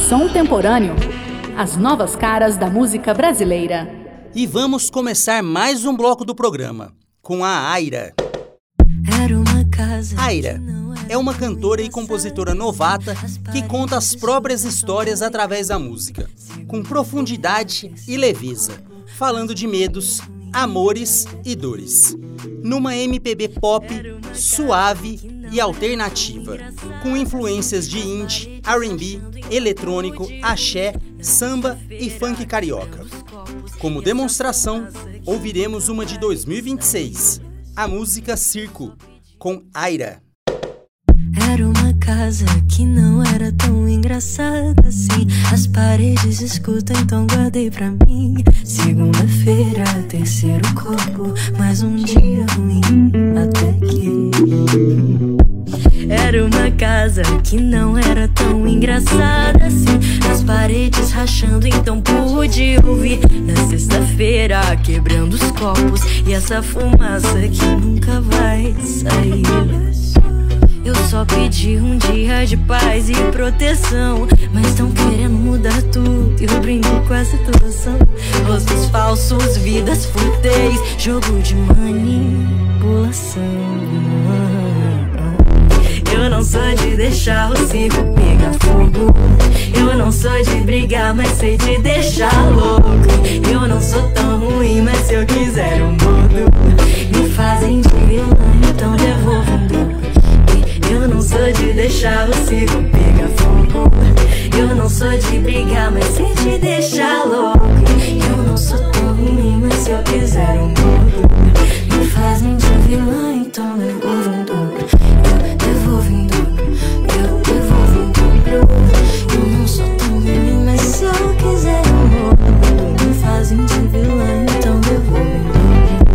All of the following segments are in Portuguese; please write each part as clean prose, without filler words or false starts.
Som Temporâneo, as novas caras da música brasileira. E vamos começar mais um bloco do programa, com a Aira. Aira é uma cantora e compositora novata que conta as próprias histórias através da música, com profundidade e leveza, falando de medos, amores e dores. Numa MPB pop, suave e alternativa, com influências de indie, R&B, eletrônico, axé, samba e funk carioca. Como demonstração, ouviremos uma de 2026, a música Circo, com Aira. Era uma casa que não era tão engraçada assim. As paredes escutam, então guardei pra mim. Segunda-feira, terceiro corpo, mais um dia ruim, até que... Era uma casa que não era tão engraçada assim. As paredes rachando, então pude ouvir. Na sexta-feira, quebrando os copos e essa fumaça que nunca vai sair. Eu só pedi um dia de paz e proteção, mas tão querendo mudar tudo e eu brinco com a situação. Rostos falsos, vidas fúteis, jogo de manipulação. Eu não sou de deixar o circo pegar fogo. Eu não sou de brigar, mas sei te deixar louco. Eu não sou tão ruim, mas se eu quiser eu mudo. Me fazem de vilã, então devolvo um duro. Eu não sou de deixar o circo pegar fogo. Eu não sou de brigar, mas sei te deixar louco. Eu não sou tão ruim, mas se eu quiser eu mudo. Me fazem de vilã, então devolvo um duro. Eu devolvo um duro. Eu devolvo um duro. Eu não sou tão ruim, mas se eu quiser eu mudo. Me fazem de vilã, então devolvo um duro.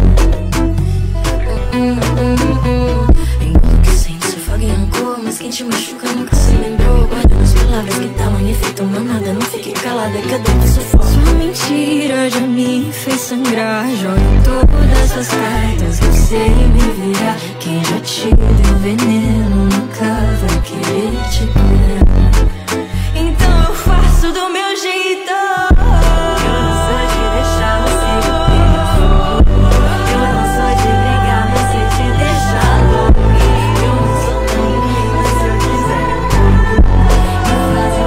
Mas quem te machuca nunca se lembrou. Guardando as palavras que estavam em efeito manada. Não fique calada, cadê o sufoco? Sua mentira já me fez sangrar. Jogue todas as cartas que eu sei me virar. Quem já te deu veneno nunca vai querer te curar. Então eu faço do meu jeito. Eu não sou de deixar você pegar fogo. Eu não sou de brigar, mas sei te deixar louco. Eu não sou tão ruim, mas se eu quiser me fazem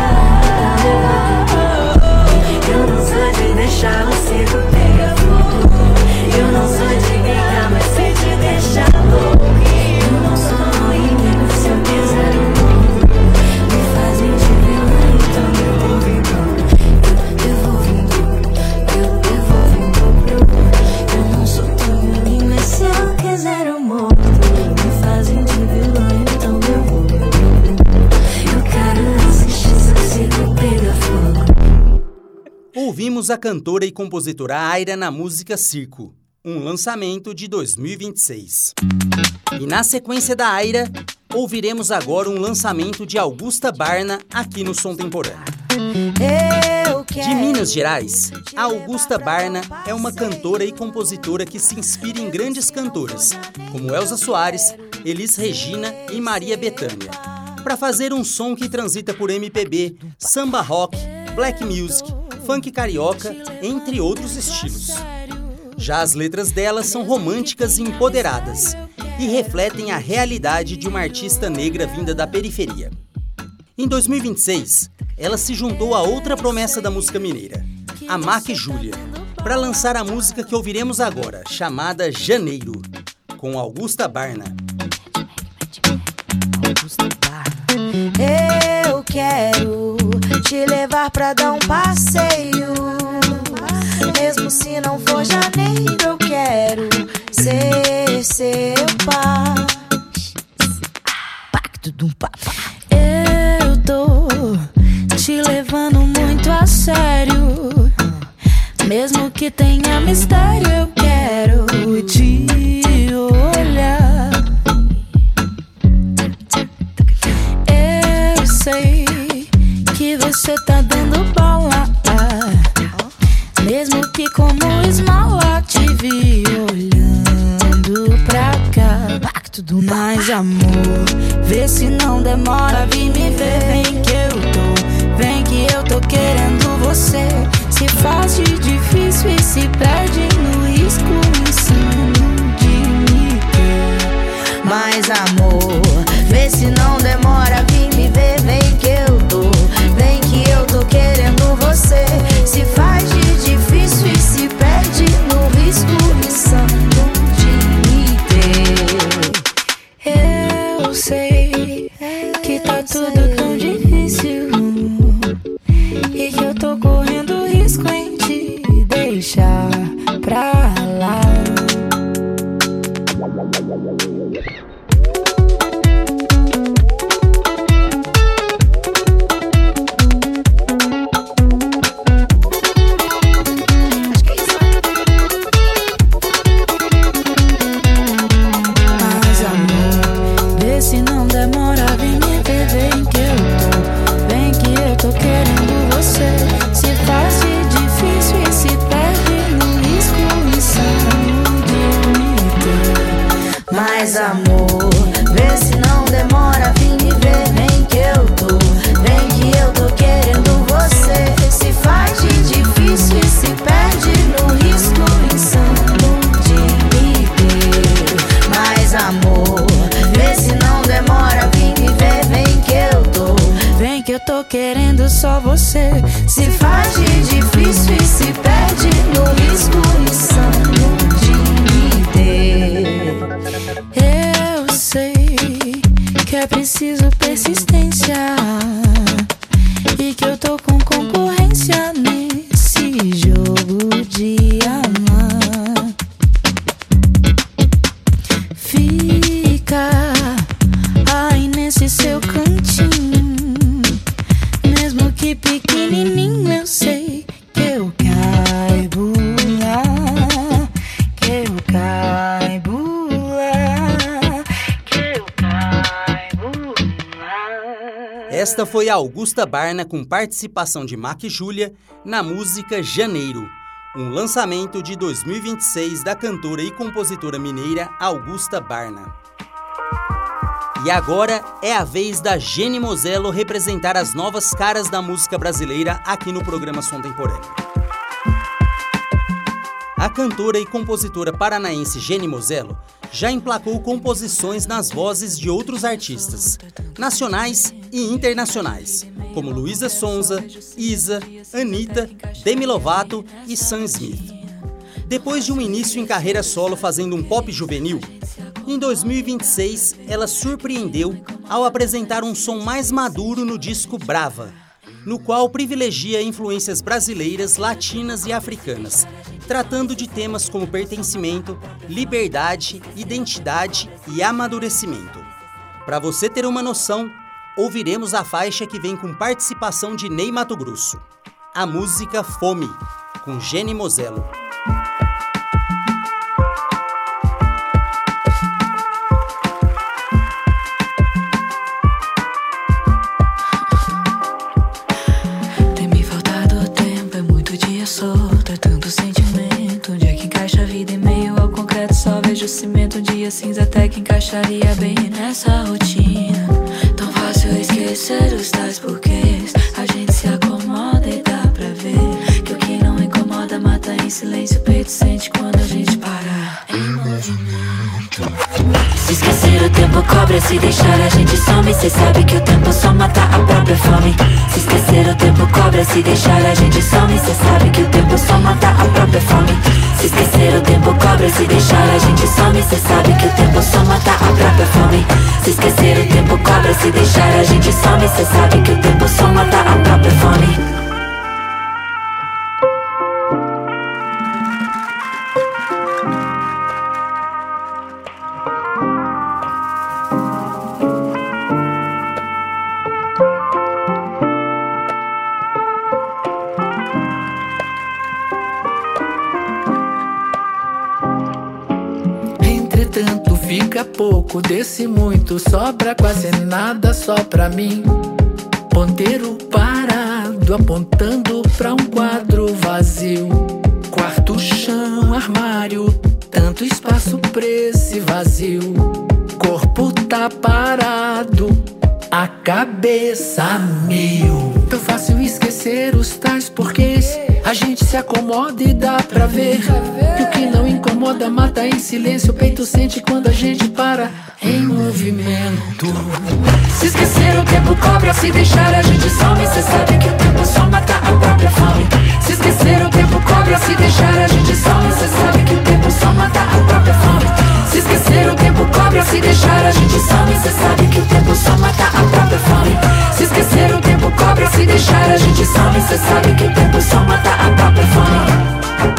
de eu não sou de deixar o circo pegar fogo. Eu não sou de brigar, mas sei te deixar louco. Eu não sou ruim, mas se eu quiser eu mudo. Me fazem de vilã, então devolvo em dobro. Eu devolvo em dobro. Eu devolvo em dobro. Eu não sou tão ruim, mas se eu quiser eu mudo. Me fazem de vilã, então devolvo em dobro. Eu quero assistir seu circo pegar fogo. Ouvimos a cantora e compositora Aira na música Circo, um lançamento de 2026. E na sequência da Aira, ouviremos agora um lançamento de Augusta Barna aqui no Som Temporâneo. De Minas Gerais, a Augusta Barna é uma cantora e compositora que se inspira em grandes cantoras, como Elza Soares, Elis Regina e Maria Bethânia, para fazer um som que transita por MPB, samba rock, black music, funk carioca, entre outros estilos. Já as letras dela são românticas e empoderadas e refletem a realidade de uma artista negra vinda da periferia. Em 2026, ela se juntou a outra promessa da música mineira, a Mac Júlia, para lançar a música que ouviremos agora, chamada Janeiro, com Augusta Barna. Eu quero te levar pra dar um passeio. Mesmo se não for janeiro, eu quero ser seu pai. Eu tô te levando muito a sério. Mesmo que tenha mistério, eu quero te olhar. Eu sei que você tá dando bola, mesmo que como esmola. Te vi olhando pra cá. Pacto do mais amor, vê se não demora. Vem me ver, vem que eu tô. Vem que eu tô querendo só você. Se faz de difícil e se perde no risco insano de me ter. Eu sei que é preciso persistência e que eu tô com concorrência nesse jogo de amar. Fica aí nesse seu cantinho, mesmo que pequenininho, eu sei que eu caibo lá, que eu caibo lá, que eu caibo lá. Esta foi a Augusta Barna com participação de Mac e Júlia na música Janeiro, um lançamento de 2026 da cantora e compositora mineira Augusta Barna. E agora é a vez da Geni Moselo representar as novas caras da música brasileira aqui no programa Som Temporâneo. A cantora e compositora paranaense Geni Moselo já emplacou composições nas vozes de outros artistas, nacionais e internacionais, como Luísa Sonza, Isa, Anitta, Demi Lovato e Sam Smith. Depois de um início em carreira solo fazendo um pop juvenil, em 2026 ela surpreendeu ao apresentar um som mais maduro no disco Brava, no qual privilegia influências brasileiras, latinas e africanas, tratando de temas como pertencimento, liberdade, identidade e amadurecimento. Para você ter uma noção, ouviremos a faixa que vem com participação de Ney Matogrosso, a música Fome, com Geni Moselo. Cimento, dia cinza até que encaixaria bem nessa rotina. Tão fácil esquecer os tais porquês. A gente se acomoda e dá pra ver que o que não incomoda mata em silêncio. O peito sente quando a gente para em movimento. Se esquecer o tempo cobra, se deixar a gente some. Cê sabe que o tempo só mata a própria fome. Se esquecer o tempo cobra, se deixar a gente some. Cê sabe que o tempo só mata a própria fome. Se esquecer o tempo cobra, se deixar a gente some. Cê sabe que o tempo só mata a própria fome. Se esquecer o tempo cobra, se deixar a gente some. Cê sabe que o tempo só mata a própria fome. Fica pouco, desse muito sobra quase nada só pra mim. Ponteiro parado, apontando pra um quadro vazio. Quarto, chão, armário, tanto espaço pra esse vazio. Corpo tá parado, a cabeça a mil. Tão fácil esquecer os tais porquês. A gente se acomoda e dá pra ver que o que não incomoda mata em silêncio. O peito sente quando a gente para em movimento. Se esquecer o tempo cobra, se deixar a gente some. Cê sabe que o tempo só mata a própria fome. Se esquecer o tempo cobra, se deixar a gente some. Cê sabe que o tempo só mata a própria fome. Se esquecer o tempo cobra, se deixar a gente some. Cê sabe que o tempo só mata a própria fome. Se esquecer o tempo cobra, se deixar a gente some. Cê sabe que o tempo só mata a própria fome.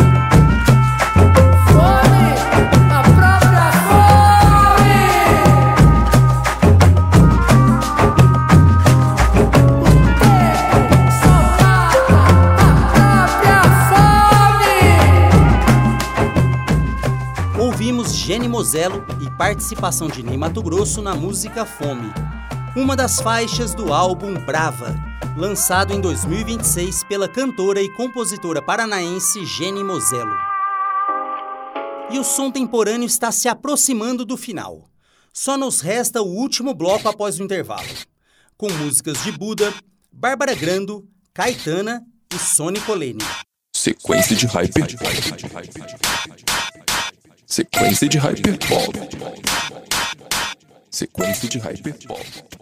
Geni Moselo e participação de Ney Matogrosso na música Fome, uma das faixas do álbum Brava, lançado em 2026 pela cantora e compositora paranaense Geni Moselo. E o Som Temporâneo está se aproximando do final. Só nos resta o último bloco após o intervalo, com músicas de Buda, Bárbara Grando, Caetana e Sony Colene. Sequência de hyper. Sequência de hyperpop. Sequência de hyperpop.